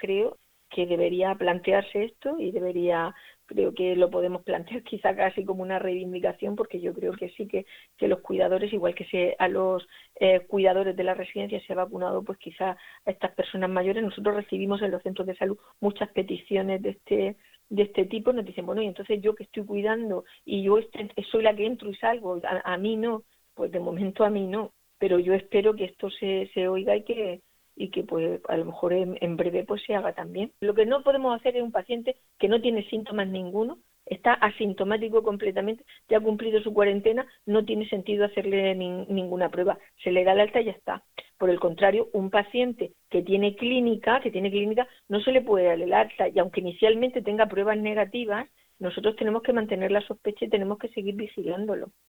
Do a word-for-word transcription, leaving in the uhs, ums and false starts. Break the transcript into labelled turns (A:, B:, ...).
A: creo que debería plantearse esto y debería, creo que lo podemos plantear quizá casi como una reivindicación, porque yo creo que sí que, que los cuidadores, igual que se, a los eh, cuidadores de la residencia se ha vacunado, pues quizá a estas personas mayores. Nosotros recibimos en los centros de salud muchas peticiones de este de este tipo, nos dicen, bueno, y entonces yo que estoy cuidando y yo este, soy la que entro y salgo, a, a mí no, pues de momento a mí no, pero yo espero que esto se, se oiga y que y que pues a lo mejor en, en breve pues se haga también. Lo que no podemos hacer es un paciente que no tiene síntomas ninguno, está asintomático completamente, ya ha cumplido su cuarentena, no tiene sentido hacerle ni, ninguna prueba, se le da el alta y ya está. Por el contrario, un paciente que tiene clínica, que tiene clínica, no se le puede dar el alta, y aunque inicialmente tenga pruebas negativas, nosotros tenemos que mantener la sospecha y tenemos que seguir vigilándolo.